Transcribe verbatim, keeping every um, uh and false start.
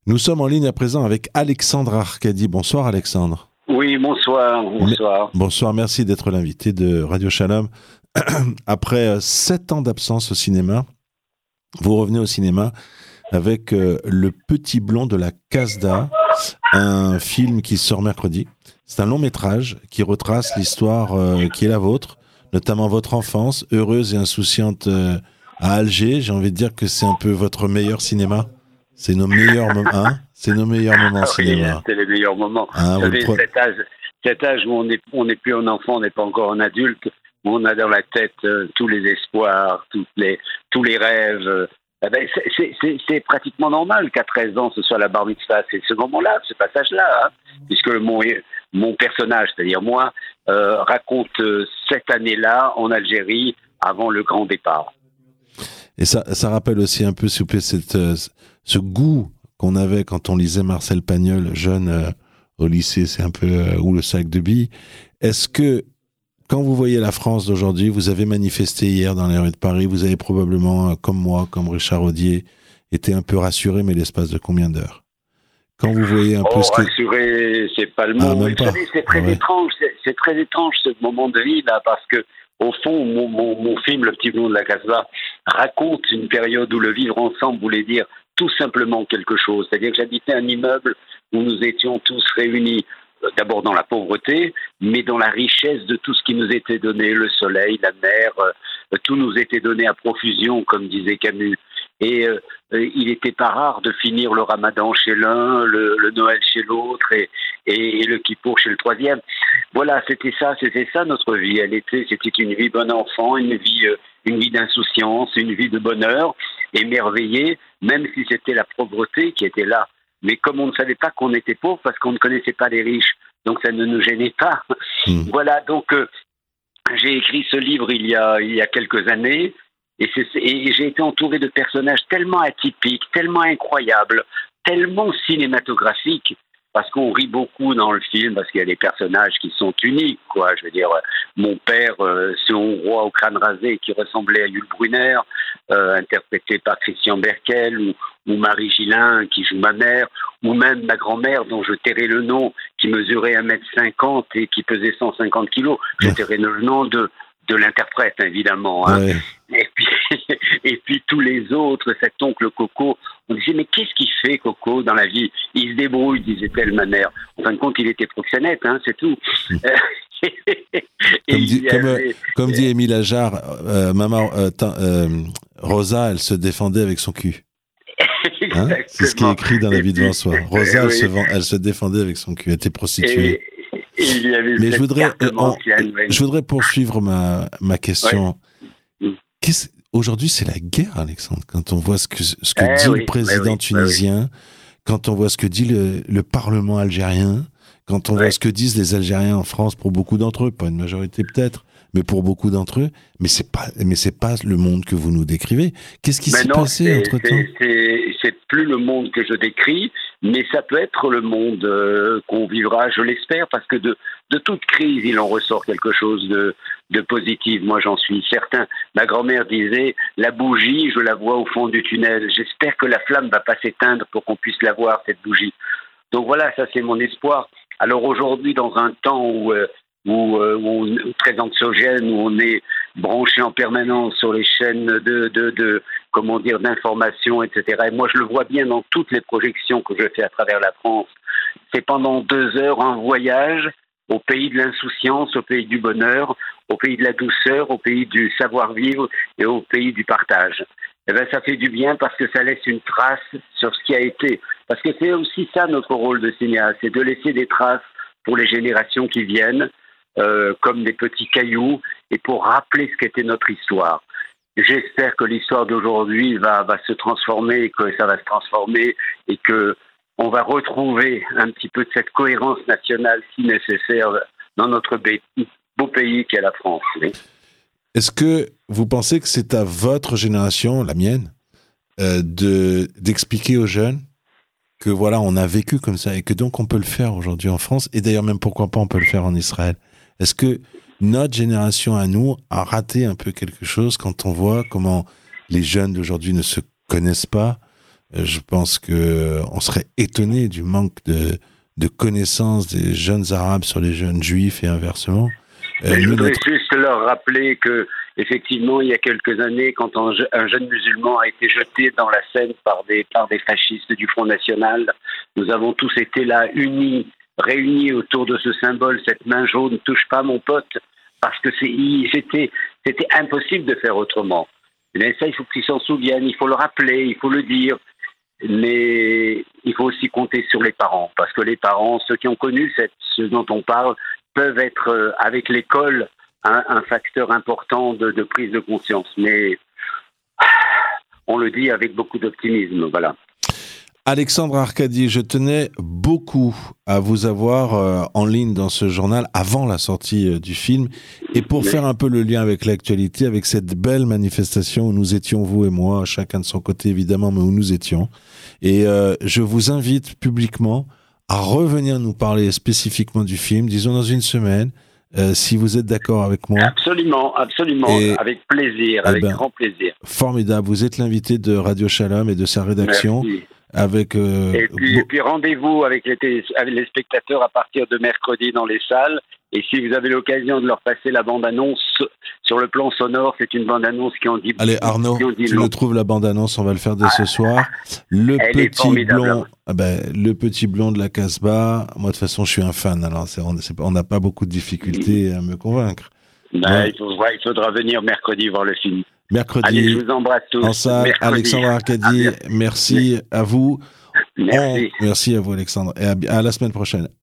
Nous sommes en ligne à présent avec Alexandre Arcadi. Bonsoir Alexandre. Oui, bonsoir. Bonsoir. Bonsoir, merci d'être l'invité de Radio Shalom. Après sept ans d'absence au cinéma, vous revenez au cinéma avec euh, Le Petit Blond de la Casda, un film qui sort mercredi. C'est un long métrage qui retrace l'histoire euh, qui est la vôtre, notamment votre enfance, heureuse et insouciante euh, à Alger. J'ai envie de dire que c'est un peu votre meilleur cinéma. C'est nos meilleurs moments, hein c'est nos meilleurs moments ah, oui, cinéma. C'est les meilleurs moments. Hein, vous savez, pre... cet âge, cet âge où on n'est on n'est plus un enfant, on n'est pas encore un adulte, où on a dans la tête euh, tous les espoirs, toutes les, tous les rêves. Euh, eh ben, c'est, c'est, c'est, c'est pratiquement normal qu'à treize ans, ce soit la bar mitzvah. C'est ce moment-là, ce passage-là, hein, puisque mon, mon personnage, c'est-à-dire moi, euh, raconte euh, cette année-là en Algérie avant le grand départ. Et ça, ça rappelle aussi un peu, s'il vous plaît, cette, euh, ce goût qu'on avait quand on lisait Marcel Pagnol, jeune euh, au lycée, c'est un peu euh, ou le sac de billes. Est-ce que, quand vous voyez la France d'aujourd'hui, vous avez manifesté hier dans les rues de Paris, vous avez probablement, euh, comme moi, comme Richard Audier, été un peu rassuré, mais l'espace de combien d'heures? Quand vous voyez un oh, peu ce que... rassuré, c'est pas le mot. Ah, même vous pas. savez, c'est très Ah ouais. étrange, c'est, c'est très étrange ce moment de vie là, parce que au fond, mon, mon, mon film, Le Petit Blond de la Casbah, raconte une période où le vivre ensemble voulait dire tout simplement quelque chose. C'est-à-dire que j'habitais un immeuble où nous étions tous réunis, euh, d'abord dans la pauvreté, mais dans la richesse de tout ce qui nous était donné, le soleil, la mer, euh, tout nous était donné à profusion, comme disait Camus. Et euh, il n'était pas rare de finir le ramadan chez l'un, le, le Noël chez l'autre et, et, et le Kippour chez le troisième. Voilà, c'était ça, c'était ça notre vie. Elle était, c'était une vie bon enfant, une vie, euh, une vie d'insouciance, une vie de bonheur, émerveillée, même si c'était la pauvreté qui était là. Mais comme on ne savait pas qu'on était pauvre, parce qu'on ne connaissait pas les riches, donc ça ne nous gênait pas. Mmh. Voilà, donc euh, j'ai écrit ce livre il y a, il y a quelques années. Et, c'est, et j'ai été entouré de personnages tellement atypiques, tellement incroyables, tellement cinématographiques, parce qu'on rit beaucoup dans le film, parce qu'il y a des personnages qui sont uniques, quoi. Je veux dire, mon père, euh, ce Hongrois au crâne rasé qui ressemblait à Yul Brynner, euh, interprété par Christian Berkel, ou, ou Marie Gillin qui joue ma mère, ou même ma grand-mère dont je tairai le nom, qui mesurait un mètre cinquante et qui pesait cent cinquante kilos. Je tairai le nom de... de l'interprète, évidemment. Hein. Ouais. Et, puis, et puis tous les autres, cet oncle Coco, on disait, mais qu'est-ce qu'il fait, Coco, dans la vie? Il se débrouille, disait-elle, ma mère. En fin de compte, il était proxénète, hein, c'est tout. comme, dit, comme, avait... comme dit Émile Ajar, euh, maman, euh, euh, Rosa, elle se défendait avec son cul. Hein, c'est ce qui est écrit dans La vie devant soi. Rosa, oui. elle, se vend, elle se défendait avec son cul, elle était prostituée. Et... Il y avait Mais je voudrais, euh, on, ancienne, je voudrais poursuivre ma, ma question. Ouais. Aujourd'hui, c'est la guerre, Alexandre, quand on voit ce que, ce que eh dit oui, le président oui, tunisien, oui. quand on voit ce que dit le, le Parlement algérien, quand on ouais. voit ce que disent les Algériens en France, pour beaucoup d'entre eux, pas une majorité peut-être, mais pour beaucoup d'entre eux, mais c'est pas, mais c'est pas le monde que vous nous décrivez. Qu'est-ce qui mais s'est non, passé entre-temps ? c'est, c'est plus le monde que je décris, mais ça peut être le monde euh, qu'on vivra, je l'espère, parce que de, de toute crise, il en ressort quelque chose de, de positif. Moi, j'en suis certain. Ma grand-mère disait, la bougie, je la vois au fond du tunnel. J'espère que la flamme va pas s'éteindre pour qu'on puisse la voir, cette bougie. Donc voilà, ça c'est mon espoir. Alors aujourd'hui, dans un temps où... Euh, Où, euh, où on est très anxiogène, où on est branché en permanence sur les chaînes de, de, de comment dire, d'information, et cetera. Et moi, je le vois bien dans toutes les projections que je fais à travers la France. C'est pendant deux heures un voyage au pays de l'insouciance, au pays du bonheur, au pays de la douceur, au pays du savoir-vivre et au pays du partage. Eh bien, ça fait du bien parce que ça laisse une trace sur ce qui a été. Parce que c'est aussi ça notre rôle de cinéaste, c'est de laisser des traces pour les générations qui viennent, Euh, comme des petits cailloux, et pour rappeler ce qu'était notre histoire. J'espère que l'histoire d'aujourd'hui va, va se transformer, et que ça va se transformer, et que on va retrouver un petit peu de cette cohérence nationale si nécessaire dans notre beau pays qu'est la France. Oui. Est-ce que vous pensez que c'est à votre génération, la mienne, euh, de, d'expliquer aux jeunes que voilà, on a vécu comme ça, et que donc on peut le faire aujourd'hui en France, et d'ailleurs même pourquoi pas on peut le faire en Israël? Est-ce que notre génération à nous a raté un peu quelque chose quand on voit comment les jeunes d'aujourd'hui ne se connaissent pas, je pense que on serait étonné du manque de, de connaissances des jeunes Arabes sur les jeunes Juifs et inversement. Euh, je voudrais notre... juste leur rappeler que, effectivement, il y a quelques années, quand un, un jeune musulman a été jeté dans la Seine par des, par des fascistes du Front National, nous avons tous été là, unis, réunis autour de ce symbole, cette main jaune, touche pas mon pote, parce que c'est, c'était, c'était impossible de faire autrement. Mais ça, il faut qu'ils s'en souviennent, il faut le rappeler, il faut le dire. Mais il faut aussi compter sur les parents, parce que les parents, ceux qui ont connu cette, ce dont on parle, peuvent être, euh, avec l'école, un, un facteur important de, de prise de conscience. Mais on le dit avec beaucoup d'optimisme, voilà. Alexandre Arcadi, je tenais beaucoup à vous avoir euh, en ligne dans ce journal avant la sortie euh, du film, et pour oui. faire un peu le lien avec l'actualité, avec cette belle manifestation où nous étions, vous et moi, chacun de son côté évidemment, mais où nous étions. Et euh, je vous invite publiquement à revenir nous parler spécifiquement du film, disons dans une semaine, euh, si vous êtes d'accord avec moi. Absolument, absolument, et, avec plaisir, avec ben, grand plaisir. Formidable, vous êtes l'invité de Radio Shalom et de sa rédaction. Merci. Avec, euh, et, puis, et puis rendez-vous avec les, télé, avec les spectateurs à partir de mercredi dans les salles. Et si vous avez l'occasion de leur passer la bande-annonce sur le plan sonore, c'est une bande-annonce qui en dit Allez Arnaud, tu nous trouves la bande-annonce, on va le faire dès ah, ce soir. Le petit blond, ah ben, le petit blond de la Casbah. Moi de toute façon, je suis un fan. Alors c'est, on, c'est, on n'a pas beaucoup de difficultés à me convaincre. Ben, ouais. il, faudra, il faudra venir mercredi voir le film. Mercredi. Allez, je vous embrasse tous. En salle, mercredi. Alexandre Arcadi, merci à vous. Merci. On, merci à vous, Alexandre. Et à, à la semaine prochaine.